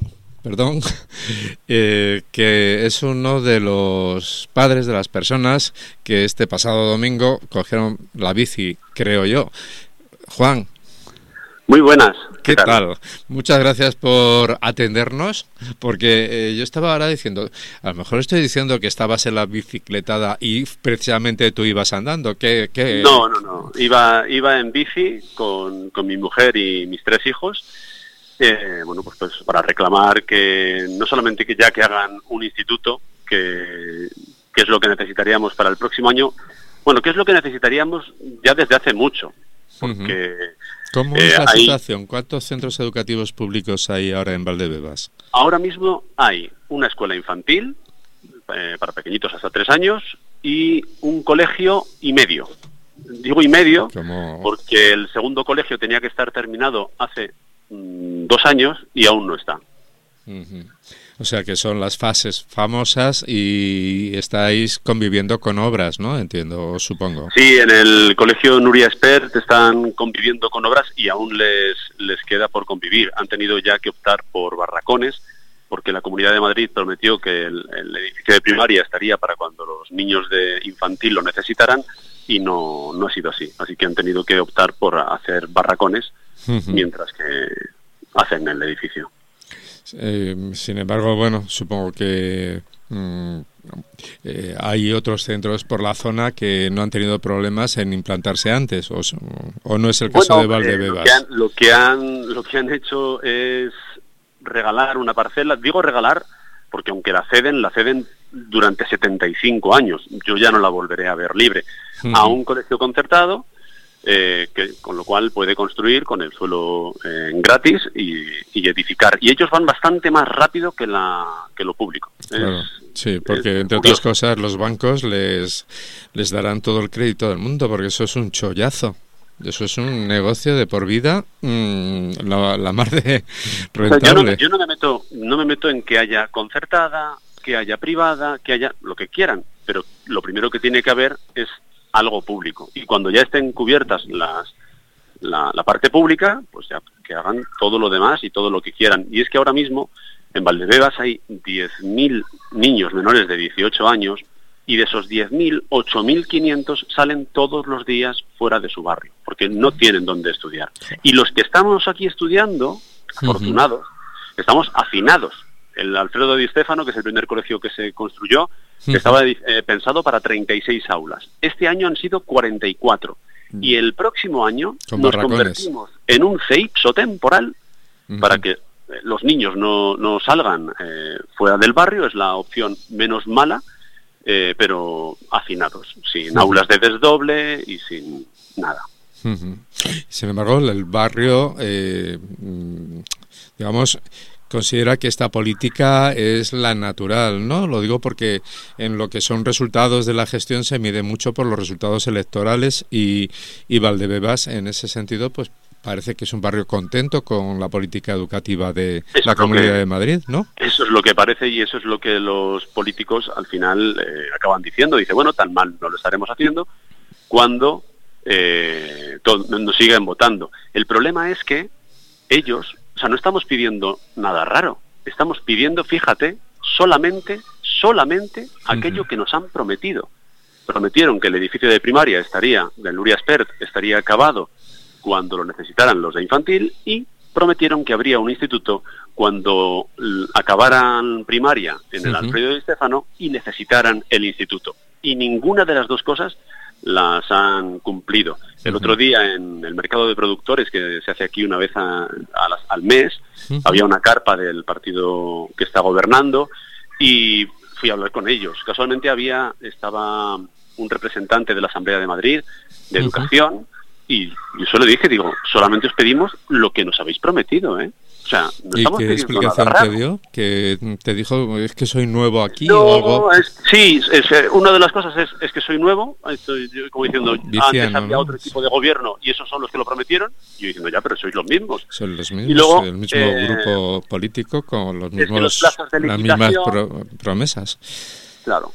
S3: que es uno de los padres de las personas que este pasado domingo cogieron la bici, creo yo. Juan.
S9: Muy buenas.
S3: ¿Qué tal? Muchas gracias por atendernos, porque yo estaba ahora diciendo, a lo mejor estoy diciendo que estabas en la bicicletada y precisamente tú ibas andando. ¿Qué?
S9: No. Iba en bici con mi mujer y mis 3 hijos. Pues para reclamar que no solamente que hagan un instituto, que es lo que necesitaríamos para el próximo año, que es lo que necesitaríamos ya desde hace mucho, porque
S3: ¿cómo es la situación? ¿Cuántos centros educativos públicos hay ahora en Valdebebas?
S9: Ahora mismo hay una escuela infantil para pequeñitos hasta 3 años y un colegio y medio. Digo y medio porque el segundo colegio tenía que estar terminado hace 2 años y aún no está.
S3: O sea que son las fases famosas y estáis conviviendo con obras, ¿no? Entiendo, supongo.
S9: Sí, en el colegio Nuria Espert están conviviendo con obras y aún les queda por convivir. Han tenido ya que optar por barracones porque la Comunidad de Madrid prometió que el edificio de primaria estaría para cuando los niños de infantil lo necesitaran y no ha sido así. Así que han tenido que optar por hacer barracones mientras que hacen el edificio.
S3: Sin embargo, supongo que hay otros centros por la zona que no han tenido problemas en implantarse antes, o no es el caso de Valdebebas.
S9: Lo que han hecho es regalar una parcela. Digo regalar porque aunque la ceden durante 75 años. Yo ya no la volveré a ver libre. A un colegio concertado, con lo cual puede construir con el suelo gratis y edificar. Y ellos van bastante más rápido que lo público.
S3: Claro, sí, porque entre otras cosas los bancos les darán todo el crédito del mundo, porque eso es un chollazo. Eso es un negocio de por vida, la más de rentable.
S9: Yo no me meto en que haya concertada, que haya privada, que haya lo que quieran, pero lo primero que tiene que haber es algo público. Y cuando ya estén cubiertas la parte pública, pues ya que hagan todo lo demás y todo lo que quieran. Y es que ahora mismo en Valdebebas hay 10.000 niños menores de 18 años y de esos 10.000, 8.500 salen todos los días fuera de su barrio, porque no tienen dónde estudiar. Y los que estamos aquí estudiando, afortunados, estamos hacinados. El Alfredo Di Stéfano, que es el primer colegio que se construyó, estaba pensado para 36 aulas. Este año han sido 44. Y el próximo año nos convertimos en un CEIPSO temporal para que los niños no salgan fuera del barrio. Es la opción menos mala, pero hacinados, sin aulas de desdoble y sin nada.
S3: Sin embargo, el barrio, digamos, considera que esta política es la natural, ¿no? Lo digo porque en lo que son resultados de la gestión se mide mucho por los resultados electorales y Valdebebas, en ese sentido, pues parece que es un barrio contento con la política educativa de la Comunidad de Madrid, ¿no? Eso es lo que parece y eso es lo que los políticos al final acaban diciendo. Dice, bueno, tan mal no lo estaremos haciendo cuando nos siguen votando. El problema es que ellos, o sea, no estamos pidiendo nada raro. Estamos pidiendo, fíjate, solamente aquello que nos han prometido. Prometieron que el edificio de primaria del Núria Espert estaría acabado cuando lo necesitaran los de infantil y prometieron que habría un instituto cuando acabaran primaria en el Alfredo Di Stéfano y necesitaran el instituto. Y ninguna de las dos cosas las han cumplido. El otro día en el mercado de productores, que se hace aquí una vez al mes, había una carpa del partido que está gobernando y fui a hablar con ellos. Casualmente estaba un representante de la Asamblea de Madrid, de Educación, y yo solo dije, solamente os pedimos lo que nos habéis prometido, ¿eh? O sea, no estamos pidiendo nada raro. ¿Y qué explicación te dio? ¿Que te dijo, es que soy nuevo aquí o algo? Una de las cosas es que soy nuevo, estoy como diciendo, antes había otro tipo de gobierno y esos son los que lo prometieron, y yo diciendo, ya, pero sois los mismos. Son los mismos, y luego, el mismo grupo político con las mismas promesas. Claro.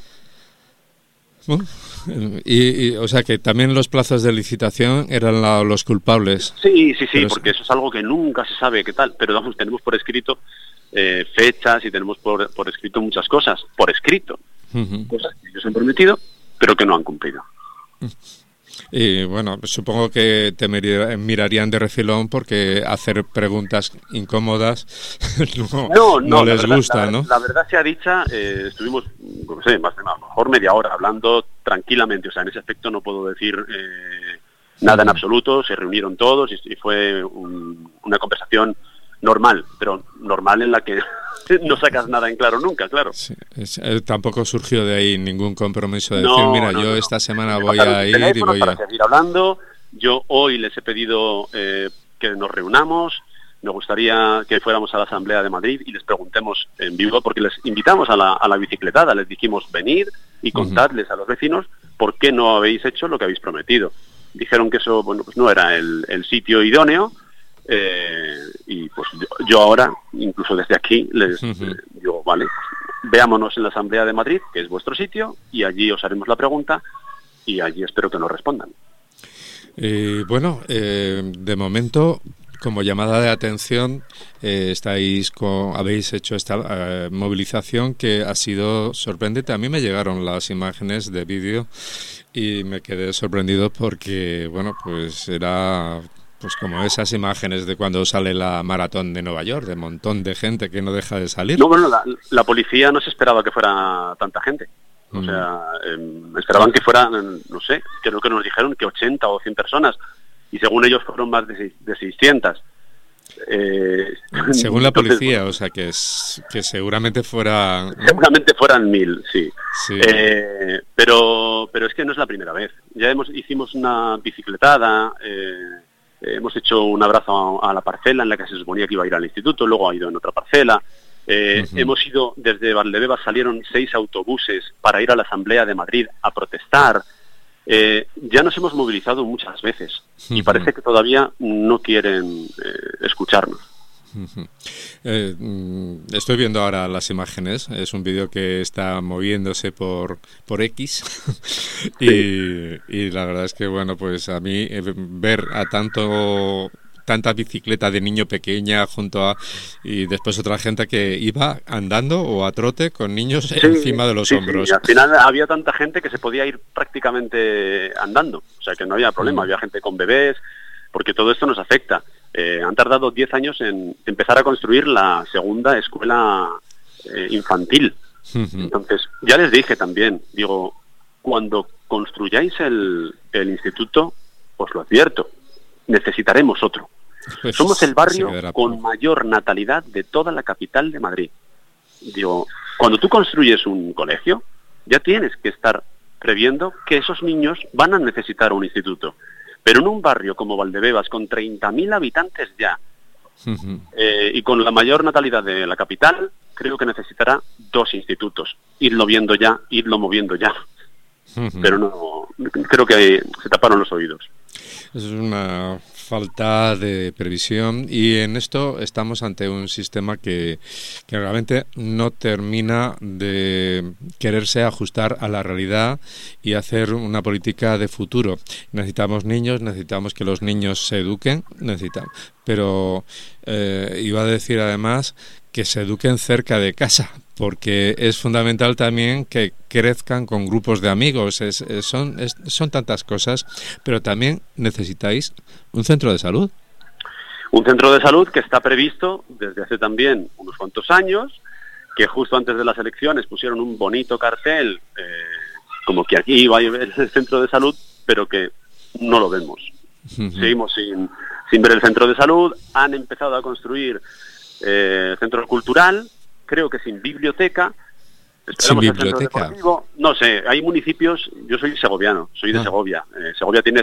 S3: O sea que también los plazos de licitación eran los culpables. Sí, porque eso es algo que nunca se sabe qué tal, pero tenemos por escrito fechas y tenemos por escrito muchas cosas, por escrito, cosas que ellos han prometido, pero que no han cumplido. Y bueno, supongo que te mirarían de refilón porque hacer preguntas incómodas no les gusta, ¿no? La verdad sea dicha, estuvimos, no sé, a lo mejor media hora hablando tranquilamente, o sea, en ese aspecto no puedo decir nada en absoluto, se reunieron todos y fue una conversación normal, pero normal en la que no sacas nada en claro nunca, claro. Sí, tampoco surgió de ahí ningún compromiso de decir, mira, yo esta semana voy a ir y voy a seguir hablando. Yo hoy les he pedido que nos reunamos, me gustaría que fuéramos a la Asamblea de Madrid y les preguntemos en vivo, porque les invitamos a la bicicletada, les dijimos venir y contadles a los vecinos por qué no habéis hecho lo que habéis prometido. Dijeron que eso, bueno, pues no era el sitio idóneo. Y pues yo ahora, incluso desde aquí, les digo, vale, veámonos en la Asamblea de Madrid, que es vuestro sitio, y allí os haremos la pregunta y allí espero que nos respondan. Bueno, de momento, como llamada de atención, habéis hecho esta movilización que ha sido sorprendente. A mí me llegaron las imágenes de vídeo y me quedé sorprendido porque, bueno, pues era... Pues como esas imágenes de cuando sale la maratón de Nueva York, de un montón de gente que no deja de salir. No, bueno, la policía no se esperaba que fuera tanta gente. O sea, esperaban que fueran, no sé, creo que nos dijeron que 80 o 100 personas, y según ellos fueron más de 600. Según la policía, o sea, que seguramente fuera... Seguramente fueran 1000, sí. Pero es que no es la primera vez. Ya hicimos una bicicletada... hemos hecho un abrazo a la parcela en la que se suponía que iba a ir al instituto, luego ha ido en otra parcela. Hemos ido, desde Valdebebas salieron 6 autobuses para ir a la Asamblea de Madrid a protestar. Ya nos hemos movilizado muchas veces y parece que todavía no quieren escucharnos. Estoy viendo ahora las imágenes, es un vídeo que está moviéndose por X y la verdad es que, bueno, pues a mí ver a tanta bicicleta de niño pequeña y después otra gente que iba andando o a trote con niños encima de los hombros. Sí. Al final había tanta gente que se podía ir prácticamente andando, o sea que no había problema, había gente con bebés, porque todo esto nos afecta. Han tardado 10 años en empezar a construir la segunda escuela infantil. Entonces, ya les dije también, cuando construyáis el instituto, os lo advierto, necesitaremos otro. Pues somos el barrio con mayor natalidad de toda la capital de Madrid. Cuando tú construyes un colegio, ya tienes que estar previendo que esos niños van a necesitar un instituto. Pero en un barrio como Valdebebas, con 30.000 habitantes ya,
S9: Y con la mayor natalidad de la capital, creo que necesitará 2 institutos. Irlo viendo ya, irlo moviendo ya. Pero no, creo que se taparon los oídos.
S3: Es una falta de previsión, y en esto estamos ante un sistema que realmente no termina de quererse ajustar a la realidad y hacer una política de futuro. Necesitamos niños, necesitamos que los niños se eduquen, pero iba a decir además que se eduquen cerca de casa, porque es fundamental también que crezcan con grupos de amigos. Son tantas cosas, pero también necesitáis un centro de salud.
S9: Un centro de salud que está previsto desde hace también unos cuantos años, que justo antes de las elecciones pusieron un bonito cartel, como que aquí iba a haber el centro de salud, pero que no lo vemos. Seguimos sin ver el centro de salud. Han empezado a construir centro cultural, creo que sin biblioteca.
S3: Sin biblioteca.
S9: No sé, hay municipios, yo soy segoviano, soy de Segovia. Segovia tiene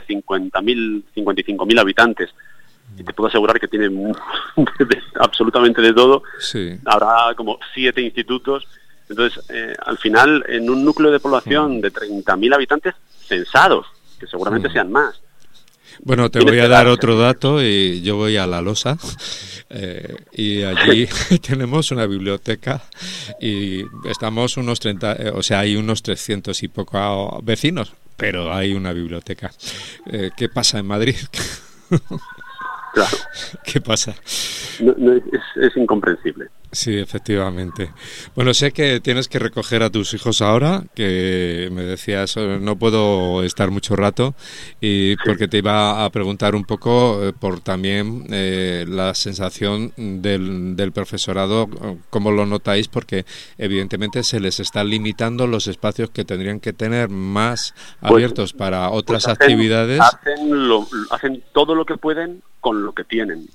S9: 55.000 habitantes. Y te puedo asegurar que tiene absolutamente de todo.
S3: Sí.
S9: Habrá como 7 institutos. Entonces, al final, en un núcleo de población de 30.000 habitantes censados, que seguramente sean más.
S3: Bueno, te voy a dar otro dato. Y yo voy a La Losa y allí tenemos una biblioteca y estamos unos 30, hay unos 300 y poco vecinos, pero hay una biblioteca. ¿Qué pasa en Madrid?
S9: Claro.
S3: ¿Qué pasa?
S9: Es incomprensible.
S3: Sí, efectivamente. Bueno, sé que tienes que recoger a tus hijos ahora, que me decías, no puedo estar mucho rato, y porque te iba a preguntar un poco por también la sensación del profesorado, cómo lo notáis, porque evidentemente se les está limitando los espacios que tendrían que tener más abiertos para otras actividades.
S9: Hacen todo lo que pueden con lo que tienen.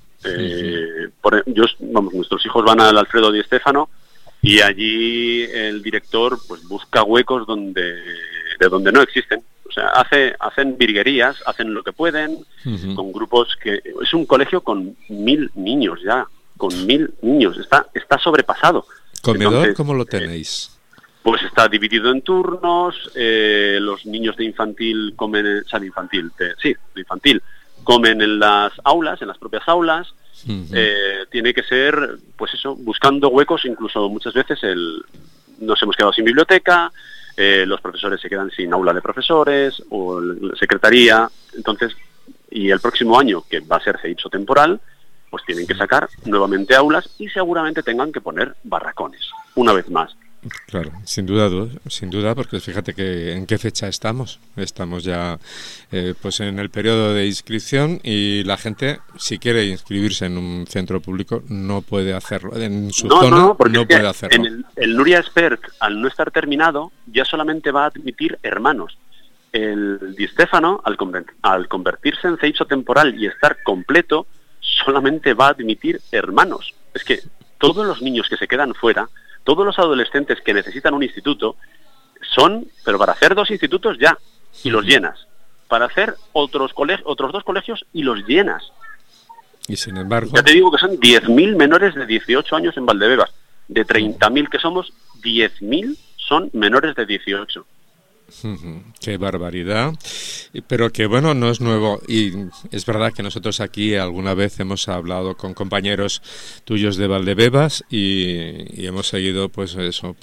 S9: Nuestros hijos van al Alfredo Di Stéfano y allí el director pues busca huecos de donde no existen. O sea, hacen virguerías, hacen lo que pueden, con grupos que... Es un colegio con 1.000 niños ya, con 1.000 niños, está sobrepasado.
S3: ¿Comedor?
S9: Entonces,
S3: ¿cómo lo tenéis?
S9: Pues está dividido en turnos, los niños de infantil comen... de infantil comen en las aulas, en las propias aulas. Tiene que ser, pues eso, buscando huecos. Incluso muchas veces nos hemos quedado sin biblioteca, los profesores se quedan sin aula de profesores o secretaría. Entonces, y el próximo año, que va a ser CEIPSO temporal, pues tienen que sacar nuevamente aulas y seguramente tengan que poner barracones, una vez más.
S3: Claro, sin duda, porque fíjate que en qué fecha estamos ya pues en el periodo de inscripción, y la gente, si quiere inscribirse en un centro público, no puede hacerlo, en su zona no puede hacerlo.
S9: El Nuria Espert, al no estar terminado, ya solamente va a admitir hermanos. El Di Stéfano, al convertirse en CEIPSO temporal y estar completo, solamente va a admitir hermanos. Es que todos los niños que se quedan fuera, todos los adolescentes que necesitan un instituto pero para hacer 2 institutos ya, y los llenas. Para hacer otros 2 colegios y los llenas.
S3: Y sin embargo...
S9: Ya te digo que son 10.000 menores de 18 años en Valdebebas. De 30.000 que somos, 10.000 son menores de 18.
S3: Qué barbaridad, pero que bueno, no es nuevo, y es verdad que nosotros aquí alguna vez hemos hablado con compañeros tuyos de Valdebebas y hemos seguido pues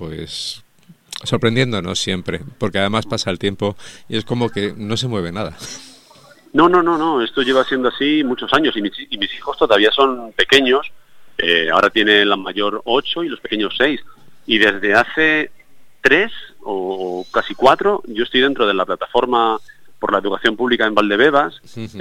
S3: sorprendiéndonos siempre, porque además pasa el tiempo y es como que no se mueve nada.
S9: No, esto lleva siendo así muchos años y mis hijos todavía son pequeños, ahora tiene la mayor 8 y los pequeños 6, y desde hace 3 o casi 4, yo estoy dentro de la plataforma por la educación pública en Valdebebas,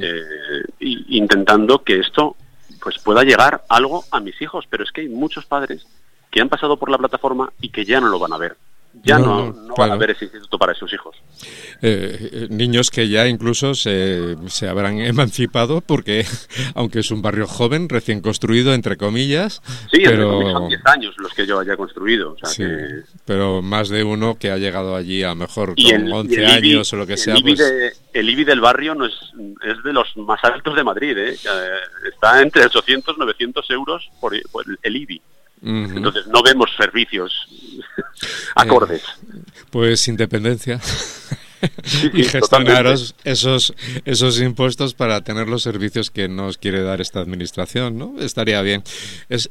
S9: intentando que esto pues pueda llegar algo a mis hijos, pero es que hay muchos padres que han pasado por la plataforma y que ya no lo van a ver. ya no
S3: claro.
S9: van a ver ese instituto para sus hijos.
S3: Niños que ya incluso se habrán emancipado porque, aunque es un barrio joven, recién construido, entre comillas...
S9: Sí,
S3: pero
S9: son 10 años los que yo haya construido. O sea
S3: sí,
S9: que...
S3: pero más de uno que ha llegado allí a lo mejor
S9: Y
S3: con 11 años o lo que sea.
S9: El IBI del barrio no es de los más altos de Madrid, ¿eh? Está entre 800 y 900 euros por el IBI. Uh-huh. Entonces no vemos servicios acordes.
S3: Pues independencia.
S9: Sí,
S3: y gestionaros esos impuestos para tener los servicios que nos quiere dar esta administración, ¿no? Estaría bien. Es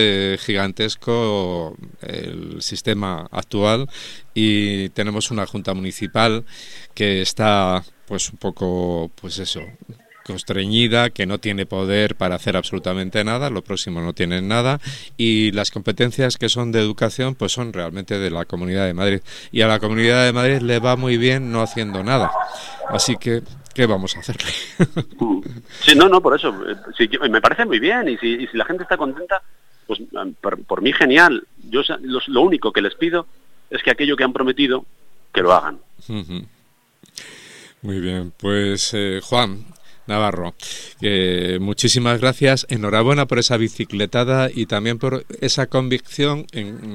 S3: gigantesco el sistema actual y tenemos una junta municipal que está pues un poco, pues eso, constreñida, que no tiene poder para hacer absolutamente nada, lo próximo no tienen nada, y las competencias que son de educación pues son realmente de la Comunidad de Madrid, y a la Comunidad de Madrid le va muy bien no haciendo nada, así que ¿qué vamos a hacerle?
S9: Sí, no, por eso, sí, me parece muy bien, y si la gente está contenta, pues por mí genial. Yo lo único que les pido es que aquello que han prometido, que lo hagan.
S3: Uh-huh. Muy bien, pues Juan Navarro, muchísimas gracias, enhorabuena por esa bicicletada y también por esa convicción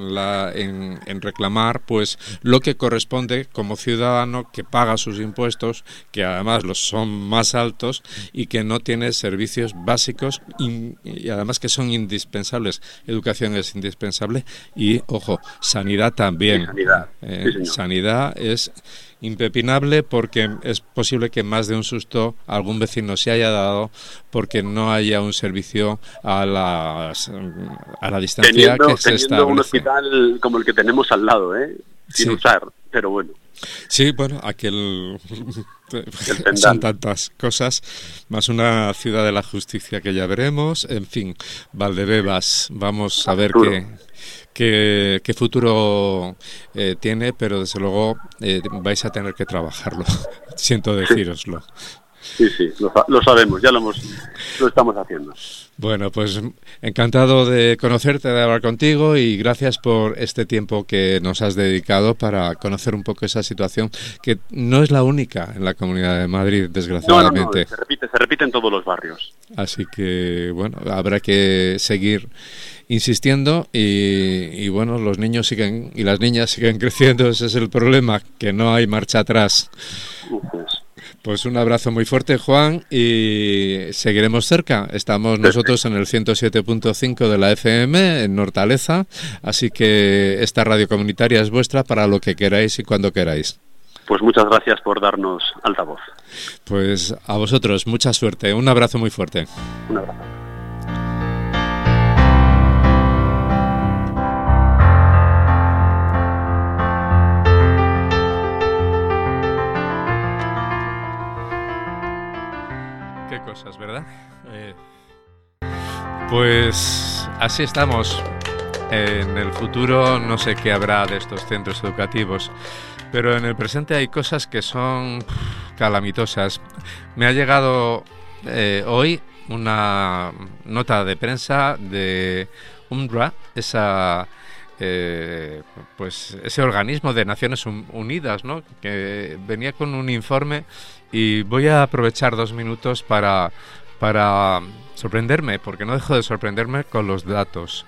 S3: en reclamar pues lo que corresponde como ciudadano que paga sus impuestos, que además los son más altos y que no tiene servicios básicos y además que son indispensables. Educación es indispensable y, ojo, sanidad también.
S9: Sanidad, sí,
S3: sanidad es impepinable porque es posible que más de un susto algún vecino se haya dado porque no haya un servicio a la distancia que se establece.
S9: Un hospital como el que tenemos al lado, sin usar, pero bueno.
S3: Sí, bueno, son tantas cosas, más una ciudad de la justicia que ya veremos, en fin, Valdebebas, vamos a ver qué futuro tiene, pero desde luego vais a tener que trabajarlo, siento decíroslo.
S9: Sí, lo sabemos, ya lo estamos haciendo.
S3: Bueno, pues encantado de conocerte, de hablar contigo y gracias por este tiempo que nos has dedicado para conocer un poco esa situación que no es la única en la Comunidad de Madrid, desgraciadamente.
S9: No, se repite en todos los barrios.
S3: Así que, bueno, habrá que seguir insistiendo y bueno, los niños siguen y las niñas siguen creciendo, ese es el problema, que no hay marcha atrás. Pues un abrazo muy fuerte, Juan, y seguiremos cerca. Estamos nosotros en el 107.5 de la FM, en Hortaleza, así que esta radio comunitaria es vuestra para lo que queráis y cuando queráis.
S9: Pues muchas gracias por darnos altavoz.
S3: Pues a vosotros, mucha suerte. Un abrazo muy fuerte.
S9: Un abrazo.
S1: Cosas, ¿verdad? Pues así estamos. En el futuro no sé qué habrá de estos centros educativos, pero en el presente hay cosas que son calamitosas. Me ha llegado hoy una nota de prensa de UNRWA, pues ese organismo de Naciones Unidas, ¿no?, que venía con un informe, y voy a aprovechar 2 minutos para sorprenderme, porque no dejo de sorprenderme con los datos.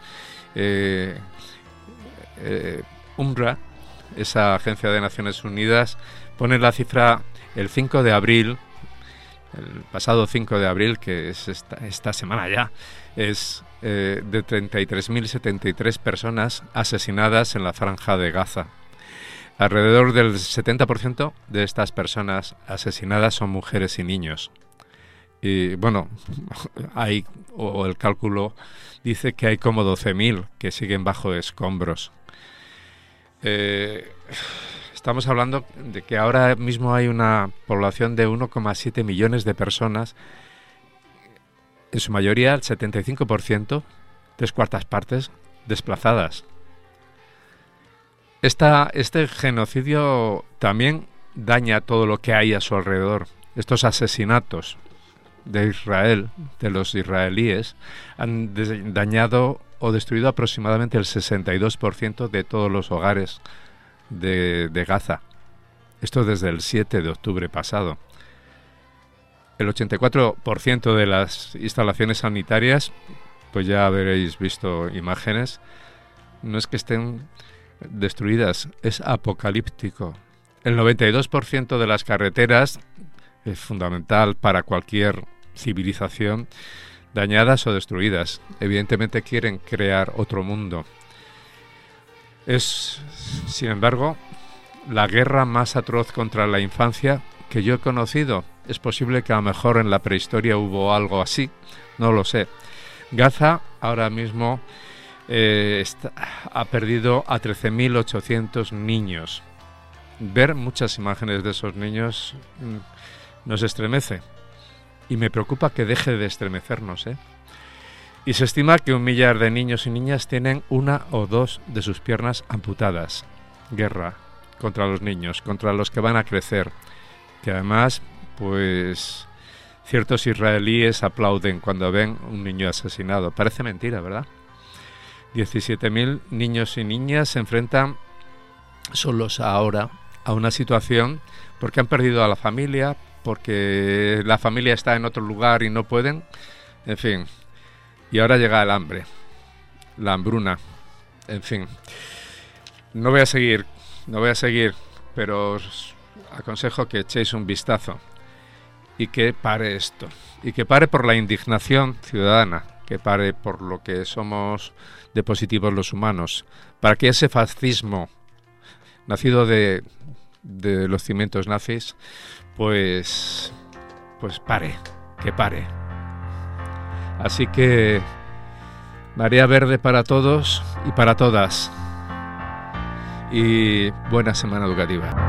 S1: UNRWA, esa agencia de Naciones Unidas, pone la cifra el 5 de abril, el pasado 5 de abril, que es esta semana ya, es de 33.073 personas asesinadas en la Franja de Gaza. Alrededor del 70% de estas personas asesinadas son mujeres y niños. Y bueno, el cálculo dice que hay como 12.000 que siguen bajo escombros. Estamos hablando de que ahora mismo hay una población de 1,7 millones de personas, en su mayoría el 75%, 3/4 partes, desplazadas. Este genocidio también daña todo lo que hay a su alrededor. Estos asesinatos de Israel, de los israelíes, han dañado o destruido aproximadamente el 62% de todos los hogares de Gaza. Esto desde el 7 de octubre pasado. El 84% de las instalaciones sanitarias, pues ya habréis visto imágenes, no es que estén destruidas, es apocalíptico. El 92% de las carreteras, es fundamental para cualquier civilización, dañadas o destruidas. Evidentemente quieren crear otro mundo. Es, sin embargo, la guerra más atroz contra la infancia que yo he conocido. Es posible que a lo mejor en la prehistoria hubo algo así, no lo sé. Gaza ahora mismo ha perdido a 13.800 niños. Ver muchas imágenes de esos niños nos estremece. Y me preocupa que deje de estremecernos, ¿eh? Y se estima que 1 millar de niños y niñas tienen 1 o 2 de sus piernas amputadas. Guerra contra los niños, contra los que van a crecer. Que además, pues, ciertos israelíes aplauden cuando ven un niño asesinado. Parece mentira, ¿verdad? 17.000 niños y niñas se enfrentan solos ahora a una situación porque han perdido a la familia, porque la familia está en otro lugar y no pueden, en fin. Y ahora llega el hambre, la hambruna, en fin. No voy a seguir, pero os aconsejo que echéis un vistazo y que pare esto, y que pare por la indignación ciudadana, que pare por lo que somos de positivos los humanos, para que ese fascismo nacido de los cimientos nazis, pues pare, que pare. Así que marea verde para todos y para todas. Y buena semana educativa.